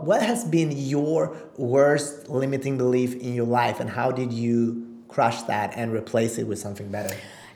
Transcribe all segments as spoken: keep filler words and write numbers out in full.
what has been your worst limiting belief in your life, and how did you crush that and replace it with something better?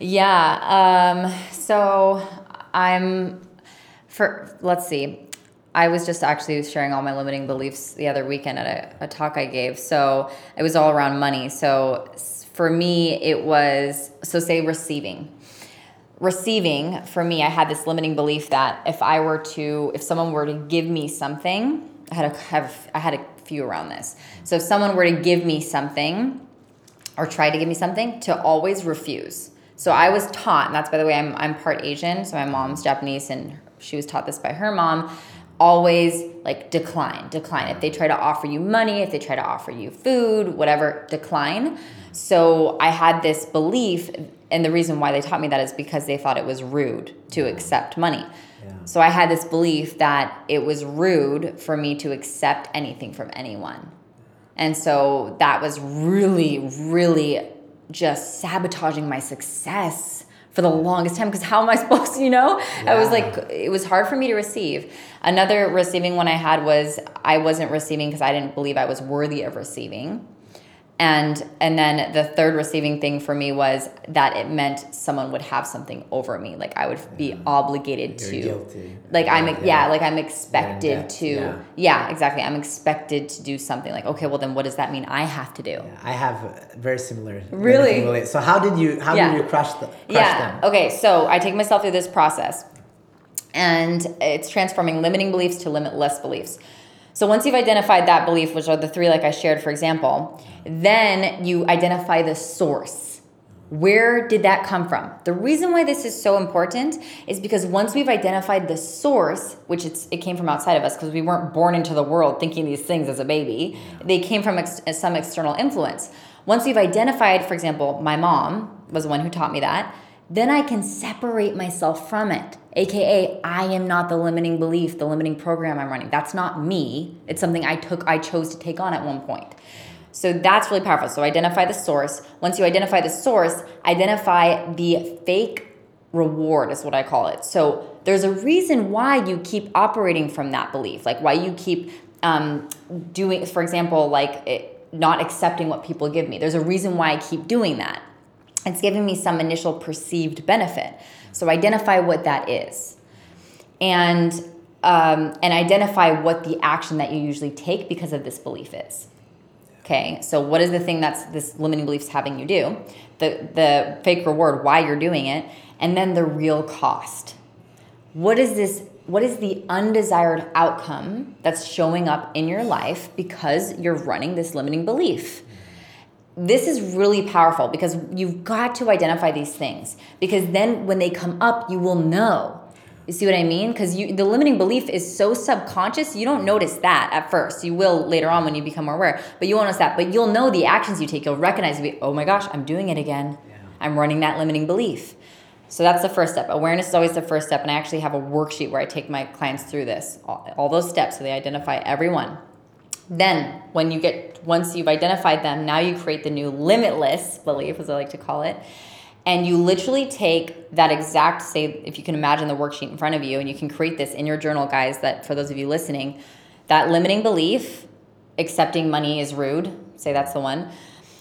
Yeah. Um, so I'm for, let's see. I was just actually sharing all my limiting beliefs the other weekend at a, a talk I gave. So it was all around money. So for me, it was, so say receiving. Receiving, for me, I had this limiting belief that if I were to, if someone were to give me something, I had a, have, I had a few around this. So if someone were to give me something or try to give me something, to always refuse. So I was taught, and that's, by the way, I'm I'm part Asian, so my mom's Japanese, and she was taught this by her mom, always like decline, decline. If they try to offer you money, if they try to offer you food, whatever, decline. So I had this belief, and the reason why they taught me that is because they thought it was rude to accept money. Yeah. So I had this belief that it was rude for me to accept anything from anyone. And so that was really, really just sabotaging my success for the longest time, because how am I supposed to, you know? Yeah. I was like, it was hard for me to receive. Another receiving one I had was I wasn't receiving because I didn't believe I was worthy of receiving. And and then the third receiving thing for me was that it meant someone would have something over me. Like I would be yeah. obligated You're to. Guilty. Like yeah, I'm yeah. yeah, like I'm expected debt, to yeah. yeah, exactly. I'm expected to do something. Like, okay, well then what does that mean I have to do? Yeah, I have very similar. Really? So how did you how yeah. did you crush, the, crush yeah. them? Okay, so I take myself through this process. And it's transforming limiting beliefs to limitless beliefs. So once you've identified that belief, which are the three like I shared, for example, then you identify the source. Where did that come from? The reason why this is so important is because once we've identified the source, which it's, it came from outside of us because we weren't born into the world thinking these things as a baby. They came from ex- some external influence. Once we've identified, for example, my mom was the one who taught me that, then I can separate myself from it. A K A, I am not the limiting belief, the limiting program I'm running. That's not me. It's something I took, I chose to take on at one point. So that's really powerful. So identify the source. Once you identify the source, identify the fake reward is what I call it. So there's a reason why you keep operating from that belief, like why you keep um, doing, for example, like it, not accepting what people give me. There's a reason why I keep doing that. It's giving me some initial perceived benefit. So identify what that is. And um, and identify what the action that you usually take because of this belief is. Okay, so what is the thing that's this limiting belief's having you do? The, the fake reward, why you're doing it, and then the real cost. What is this? What is the undesired outcome that's showing up in your life because you're running this limiting belief? This is really powerful because you've got to identify these things, because then when they come up, you will know. You see what I mean? Because you, the limiting belief is so subconscious, you don't notice that at first. You will later on when you become more aware, but you won't notice that. But you'll know the actions you take. You'll recognize, you'll be, oh my gosh, I'm doing it again. Yeah. I'm running that limiting belief. So that's the first step. Awareness is always the first step. And I actually have a worksheet where I take my clients through this, all, all those steps, so they identify every one. Then when you get, once you've identified them, now you create the new limitless belief, as I like to call it. And you literally take that exact, say, if you can imagine the worksheet in front of you, and you can create this in your journal, guys, that for those of you listening, that limiting belief, accepting money is rude, say that's the one,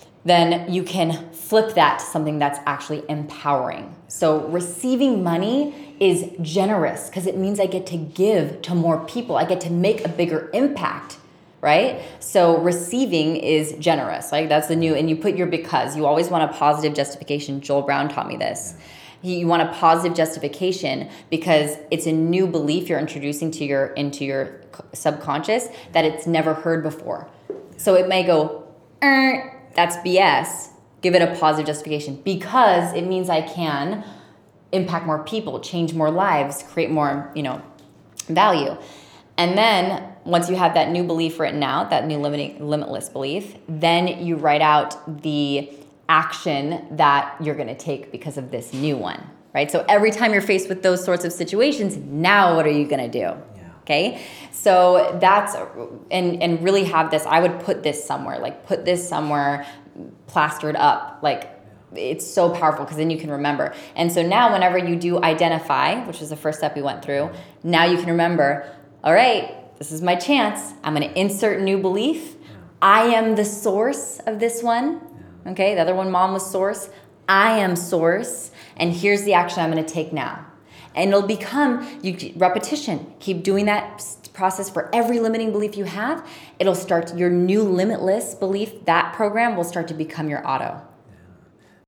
then you can flip that to something that's actually empowering. So receiving money is generous because it means I get to give to more people. I get to make a bigger impact. Right? So receiving is generous. Like that's the new, and you put your because. You always want a positive justification. Joel Brown taught me this. You want a positive justification because it's a new belief you're introducing to your into your subconscious that it's never heard before. So it may go, er, that's B S. Give it a positive justification because it means I can impact more people, change more lives, create more, you know, value. And then once you have that new belief written out, that new limiting, limitless belief, then you write out the action that you're going to take because of this new one, right? So every time you're faced with those sorts of situations, now what are you going to do? Yeah. Okay? So that's, and, and really have this, I would put this somewhere, like put this somewhere plastered up, like it's so powerful because then you can remember. And so now whenever you do identify, which is the first step we went through, now you can remember, all right, this is my chance. I'm going to insert new belief. I am the source of this one. Okay, the other one, mom was source. I am source. And here's the action I'm going to take now. And it'll become you repetition. Keep doing that process for every limiting belief you have. It'll start your new limitless belief. That program will start to become your auto.